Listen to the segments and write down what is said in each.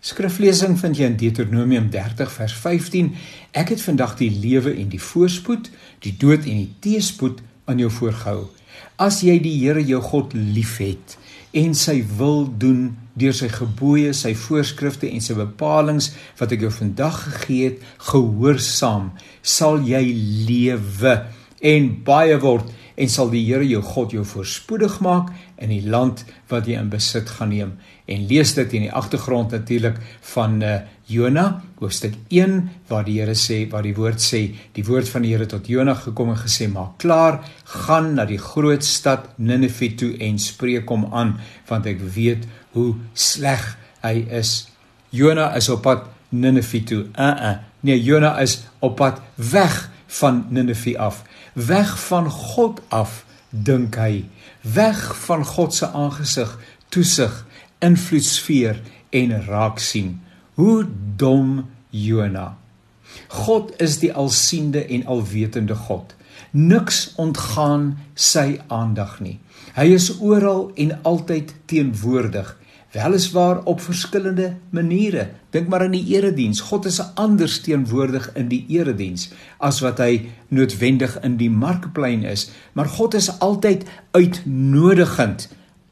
Skriflesing vind jy in Deuteronomium 30 vers 15. Ek het vandag die lewe en die voorspoed, die dood en die teëspoed aan jou voorgehou. As jy die Here jou God liefhet en sy wil doen deur sy gebooie, sy voorskrifte en sy bepalings wat ek jou vandag gegee het, gehoorsaam, sal jy lewe en baie word en sal die Here jou God jou voorspoedig maak in die land wat jy in besit gaan neem. En lees dit in die agtergrond natuurlik van Jona, hoofstuk 1, waar die Here sê, waar die woord van die Here tot Jona gekom en gesê, maak klaar, gaan na die groot stad Ninive toe en spreek hom aan, want ek weet hoe sleg hy is. Jona is op pad Ninive toe. Nee, Jona is op pad weg van Ninive af. Weg van God af, dink hy. Weg van God se aangesig, toesig, invloedsfeer en raak sien. Hoe dom Jona. God is die alsiende en alwetende God. Niks ontgaan sy aandag nie. Hy is oral en altyd teenwoordig. Weliswaar op verskillende maniere. Dink maar aan die erediens. God is anders teenwoordig in die erediens as wat hy noodwendig in die markplein is. Maar God is altyd uitnodigend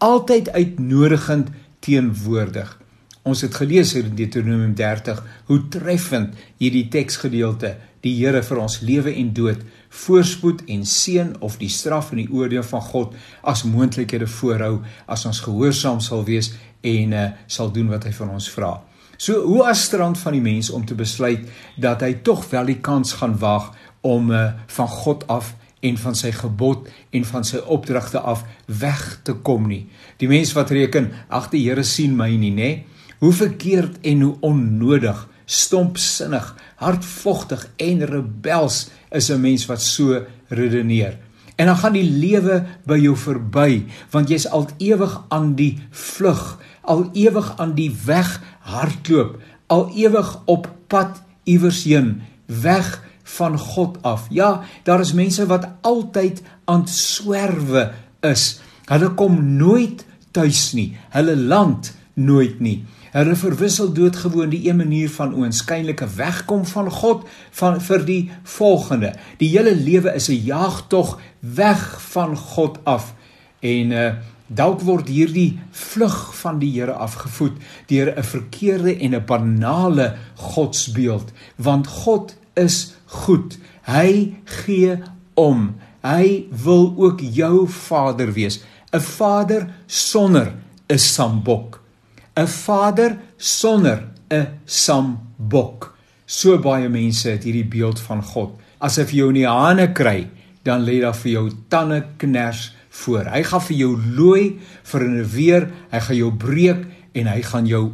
teenwoordig. Ons het gelees in Deuteronomium 30 hoe treffend hierdie teksgedeelte die Here vir ons lewe en dood, voorspoed en seën of die straf en die oordeel van God as moontlikhede voorhou as ons gehoorsaam sal wees en sal doen wat hy van ons vra. So hoe astrant van die mens om te besluit dat hy tog wel die kans gaan waag om van God af en van sy gebod en van sy opdragte af weg te kom nie. Die mens wat reken, ag die Here sien my nie, nê? Hoe verkeerd en hoe onnodig, stompsinnig, hardvochtig en rebels is 'n mens wat so redeneer. En dan gaan die lewe by jou verby, want jy's al ewig aan die vlug, al ewig aan die weg hardloop, al ewig op pad iewers heen, weg van God af. Ja, daar is mense wat altyd aan het swerwe is. Hulle kom nooit tuis nie, hulle land nooit nie. Hulle verwissel doodgewoon die een manier van oënskynlike wegkom van God vir die volgende. Die hele lewe is 'n jaagtog weg van God af. En dalk word hierdie vlug van die Here afgevoed deur 'n verkeerde en 'n banale godsbeeld, want God is goed. Hy gee om. Hy wil ook jou Vader wees. 'n Vader sonder 'n sambok. 'n Vader sonder 'n sambok. So baie mense het hierdie beeld van God. As hy vir jou in die hande kry, dan lê daar vir jou tande kners voor. Hy gaan vir jou looi, vir 'n weer, hy gaan jou breek en hy gaan jou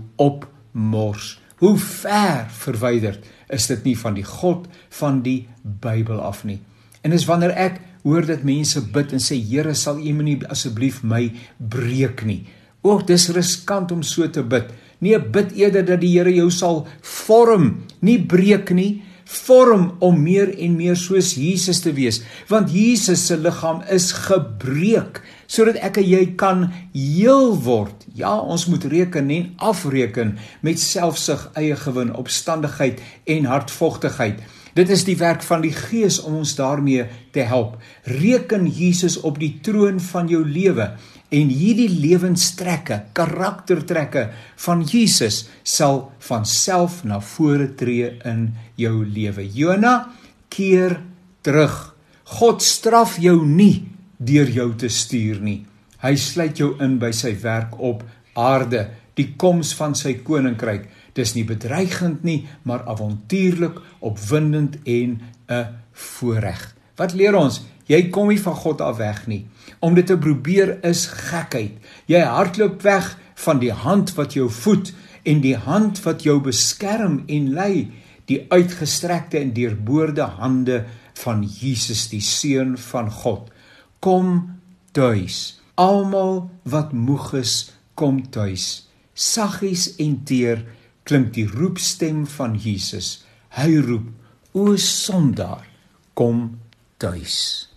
opmors. Hoe ver verwyderd is dit nie van die God van die Bybel af nie. En dis wanneer ek hoor dat mense bid en sê, Here, sal U nie asseblief my breek nie. Ook dis riskant om so te bid. Nee, bid eerder dat die Here jou sal vorm, nie breek nie, vorm om meer en meer soos Jesus te wees, want Jesus se liggaam is gebreek, sodat ek en jy kan heel word. Ja, ons moet reken en afreken met selfsug, eie gewin, opstandigheid en hardvochtigheid. Dit is die werk van die Gees om ons daarmee te help. Reken Jesus op die troon van jou lewe en hierdie lewenstrekke, karaktertrekke van Jesus sal van self na vore tree in jou lewe. Jona, keer terug. God straf jou nie deur jou te stuur nie. Hy sluit jou in by sy werk op aarde, die koms van sy koninkryk. Dis nie bedreigend nie, maar avontuurlik, opwindend en 'n voorreg. Wat leer ons? Jy kom nie van God af weg nie. Om dit te probeer is gekheid. Jy hardloop weg van die hand wat jou voed en die hand wat jou beskerm en lei, die uitgestrekte en deurboorde hande van Jesus, die Seun van God. Kom tuis. Almal wat moeg is, kom tuis. Saggies en teer klink die roepstem van Jesus. Hy roep, o sondaar, kom tuis.